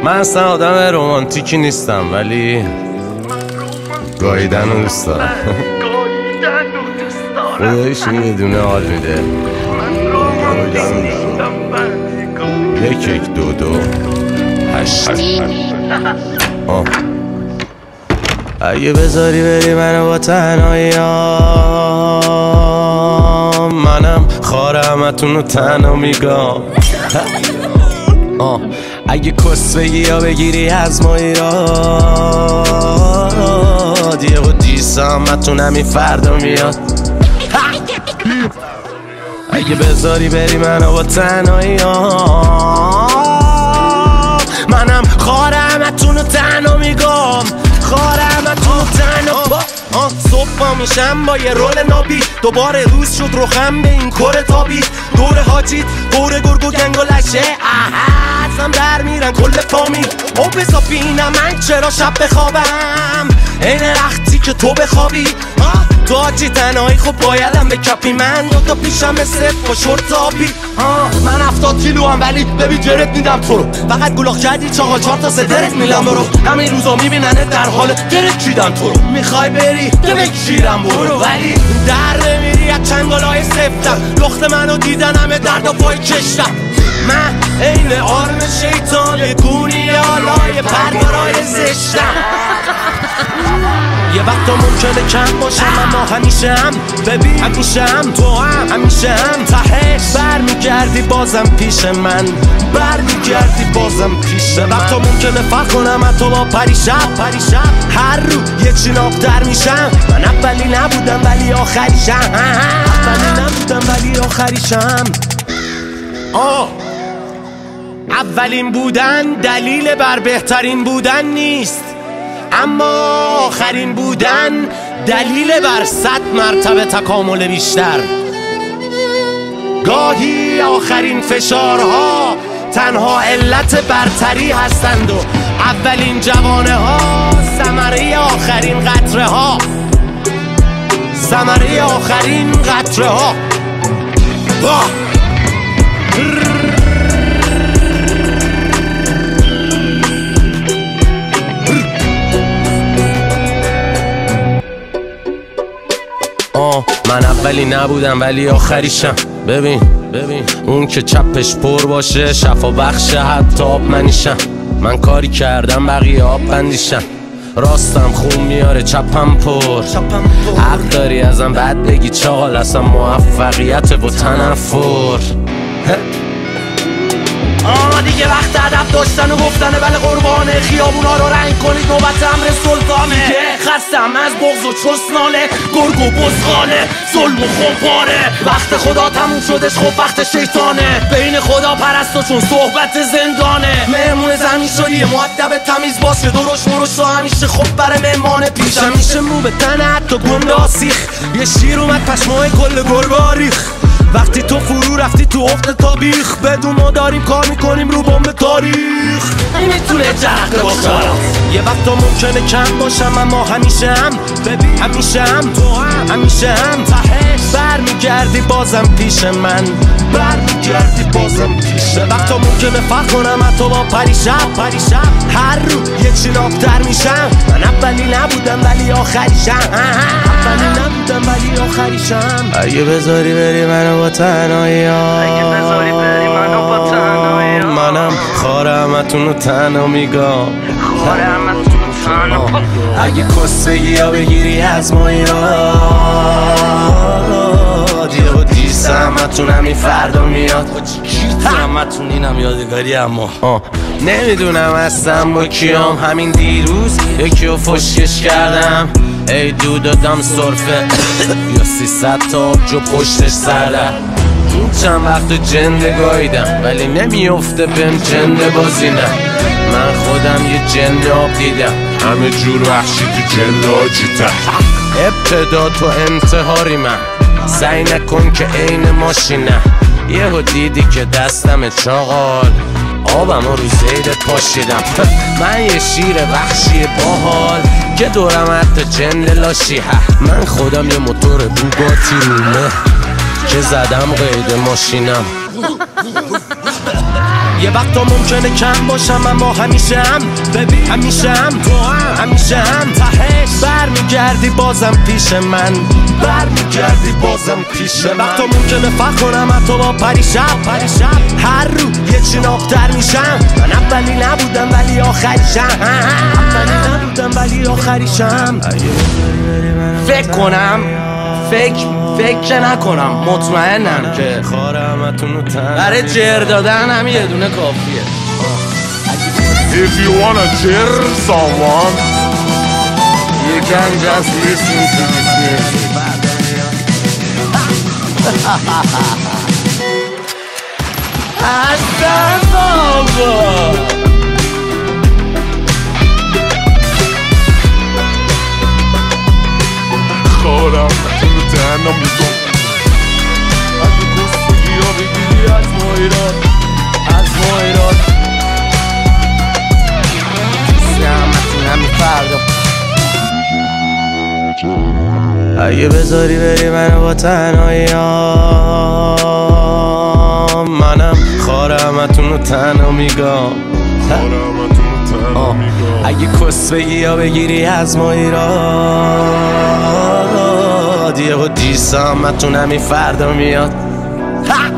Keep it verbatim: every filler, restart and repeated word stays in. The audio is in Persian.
من اصلا آدم رومانتیکی نیستم ولی گاییدن رو دوست دارم. خدایش یه دونه حال میده. یک یک دو دو هشت آه. اگه بذاری بری منو با تنهاییام، منم خار همتون رو تنها میگم. اگه کس بگی یا بگیری از ما ایراد، یه با دیسه همتون همین فردا میاد. اگه بذاری بری منو با تنهاییام، منم خار همتون رو تنها میگم. خار همتون رو تنها آه صبح پا میشم با یه رول نابی، دوباره روز شد روخم به این کره تابی. دور حاجیت دور گرگ و گنگ و لشه، ازم در میرن کل فامیل. او بزا بینم من چرا شب بخوابم این رختی که تو بخوابی. تو حاجی تنهایی خب بایدم به کپی، من دوتا پیشم صف با شورت آبی. من هفتاد کیلو هم ولی ببین جرت میدم تو رو، فقط گلاخ کردی چاقا چار تا سدرت میلم برو. همین روزا میبیننه در حال درت چیدن تو رو، میخوای بری بکشیرم برو ولی در نمیری از چنگالای سفتم. لخت منو دیدن همه درد و پای کشتم. من این آرم شیطان یه گونی آلای پرگارای زشتم. یه وقتا ممکنه کم باشم اما همیشه هم ببین همیشه هم تو هم همیشه هم تهش برمیگردی بازم پیش من، برمیگردی بازم پیش من. وقتا ممکنه فرق کنم حتی با پریشب پریشب هر رو یه چیناب در میشم. من اولی نبودم ولی آخریشم، اولی نبودم ولی آخریشم. آه اولین بودن دلیل بر بهترین بودن نیست، اما آخرین بودن دلیل بر صد مرتبه تکامل بیشتر. گاهی آخرین فشارها تنها علت برتری هستند و اولین جوانه ها ثمره آخرین قطره ها، ثمره آخرین قطره ها. من اولی نبودم ولی آخریشم. ببین ببین اون که چپش پر باشه شفا بخشه حتی آب منیشم. من کاری کردم بقیه آب بندیشم، راستم خون میاره چپم پر. حق داری ازم بد بگی چاقال، اصلا موفقیت و تنفر. آه دیگه وقت ادب داشتن و گفتنه، بله قربانه خیابونا رو رنگ کنید نوبت امر سلطانه. خستم از بغض و چسناله، گرگ و بزغاله، ظلم و خمپاره. وقت خدا تموم شدش خب وقت شیطانه، بین خدا پرستو چون صحبت زندانه. مهمون زمین شدی مؤدب تمیز باشه، درش مرش رو همیشه خب بره مهمانه پیشم. میشه مو به تنه حتی گنده آسیخ، یه شیر اومد پشمای کل گربه آریخ. وقتی تو فرو رفتی تو افت تابیخ، بدون ما داریم کار میکنیم رو بمب تاریخ. این میتونه جرقه باشه، یه وقتا ممکنه کم باشم اما همیشه هم ببین همیشه هم تو هم همیشه هم تهش برمیگردی بازم پیش من، برمیگردی بازم پیش من. وقتا ممکنه فرق کنم حتی با پریشب پریشب هر رو یه چیناب در میشم. من اولی نبودم ولی آخریشم، اولی نبودم ولی آخریشم. اگه بذاری بری منو با تنهاییام، اگه بذاری بری منو با تنهاییام، منم خار همتون رو تنها میگم. خار همتون رو تنها. اگه کس بگی یا بگیری از ما ایراد، یه با دیسه همتون همین فردا میاد. همتون اینم یادگاری اما نمیدونم هستم با کیام. همین دیروز یکی رو فشکش کردم، ای دو دادم سرفه یا سیصد تا آبجو پشتش سردم. این چند وقت جنده گاییدم ولی نمیفته بهم جنده بازی نه. من خودم یه جنده آب دیدم، همه جور وحشی تو جنده آجیتم. ابتدا تو انتحاری من، سعی نکن که عین ماشینم. یهو دیدی که دستم چاقال، آبم رو زیدت پاشیدم. من یه شیر وحشی باحال که دورم حتی جنده لاشی. من خودم یه موتور بوگاتی رومه که زدم قید ماشینم. یه وقتا ممکنه کم باشم اما همیشه هم ببین همیشه هم تو هم همیشه هم تهش برمیگردی بازم پیش من برمیگردی بازم پیش من. وقتا ممکنه فکر کنم حتی با پریشب پریشب هر رو یه چنابتر میشم. من اولی نبودم ولی آخریشم اولی نبودم ولی آخریشم. فکر کنم فکر فکر نکنم مطمئنم که برای جر دادن هم یه دونه کافیه. If you wanna cheer someone, you can just listen to this music. اصلا بابا خورم تو تنها میگم اگه گستگی ها بگیری از ما ایران از ما ایران سیامتون همی فردا اگه بذاری بری منو با تنهایی منم خارمتون رو تنها میگم اگه کس بگی یا بگیری از ما ایران یه و دیسامتون همی فردا میاد.